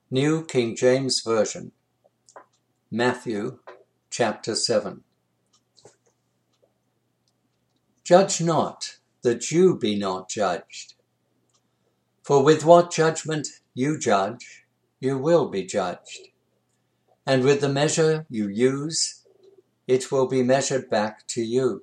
New King James Version, Matthew chapter 7. Judge not, that you be not judged. For with what judgment you judge, you will be judged. And with the measure you use, it will be measured back to you.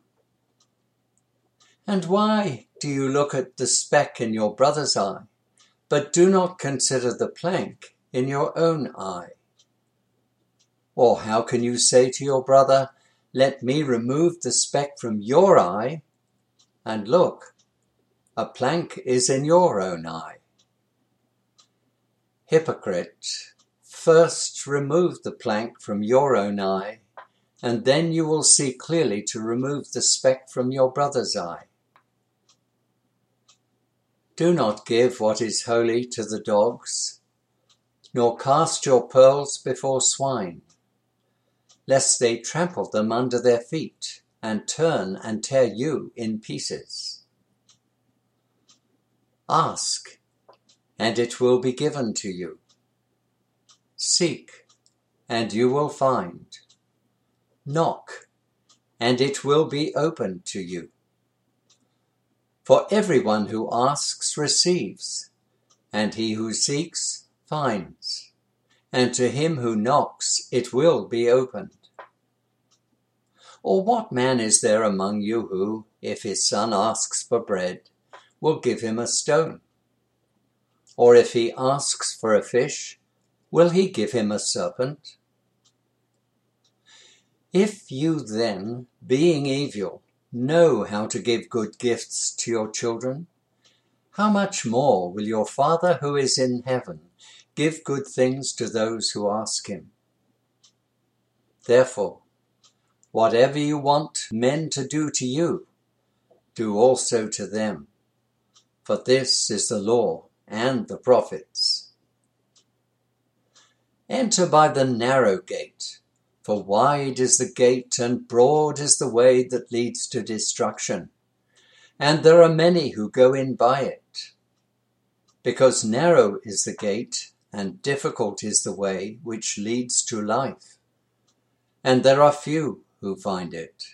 And why do you look at the speck in your brother's eye, but do not consider the plank in your own eye? Or how can you say to your brother, let me remove the speck from your eye, and look, a plank is in your own eye? Hypocrite, first remove the plank from your own eye, and then you will see clearly to remove the speck from your brother's eye. Do not give what is holy to the dogs, nor cast your pearls before swine, lest they trample them under their feet, and turn and tear you in pieces. Ask, and it will be given to you. Seek, and you will find. Knock, and it will be opened to you. For everyone who asks receives, and he who seeks finds, and to him who knocks it will be opened. Or what man is there among you who, if his son asks for bread, will give him a stone? Or if he asks for a fish, will he give him a serpent? If you then, being evil, know how to give good gifts to your children, how much more will your Father who is in heaven give good things to those who ask him? Therefore, whatever you want men to do to you, do also to them. For this is the law and the prophets. Enter by the narrow gate, for wide is the gate and broad is the way that leads to destruction, and there are many who go in by it. Because narrow is the gate and difficult is the way which leads to life, and there are few who find it.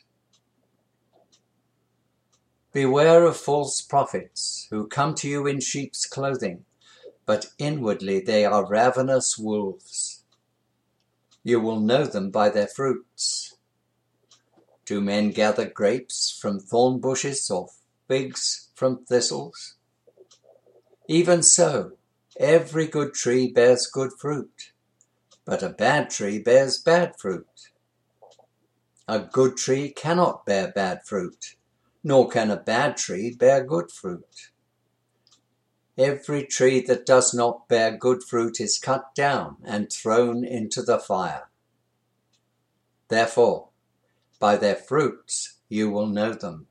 Beware of false prophets who come to you in sheep's clothing, but inwardly they are ravenous wolves. You will know them by their fruits. Do men gather grapes from thorn bushes or figs from thistles? Even so, every good tree bears good fruit, but a bad tree bears bad fruit. A good tree cannot bear bad fruit, nor can a bad tree bear good fruit. Every tree that does not bear good fruit is cut down and thrown into the fire. Therefore, by their fruits you will know them.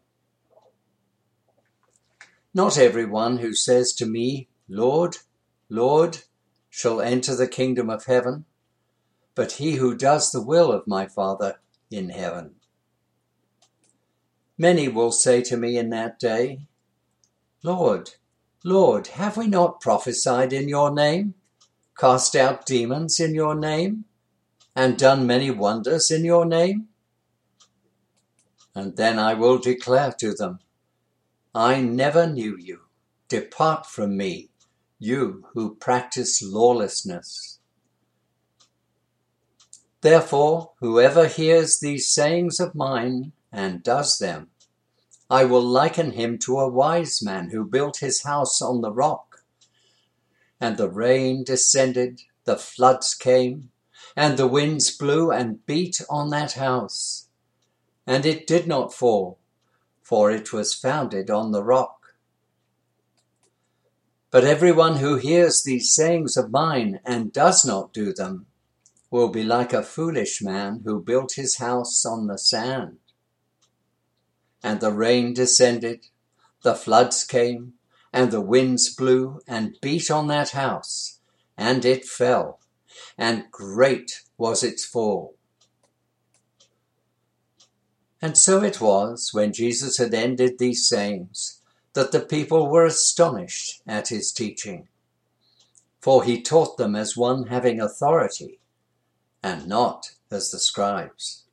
Not everyone who says to me, Lord, Lord, shall enter the kingdom of heaven, but he who does the will of my Father in heaven. Many will say to me in that day, Lord, Lord, have we not prophesied in your name, cast out demons in your name, and done many wonders in your name? And then I will declare to them, I never knew you. Depart from me, you who practice lawlessness. Therefore, whoever hears these sayings of mine and does them, I will liken him to a wise man who built his house on the rock. And the rain descended, the floods came, and the winds blew and beat on that house. And it did not fall, for it was founded on the rock. But everyone who hears these sayings of mine and does not do them will be like a foolish man who built his house on the sand. And the rain descended, the floods came, and the winds blew and beat on that house, and it fell, and great was its fall. And so it was, when Jesus had ended these sayings, that the people were astonished at his teaching. for he taught them as one having authority, and not as the scribes.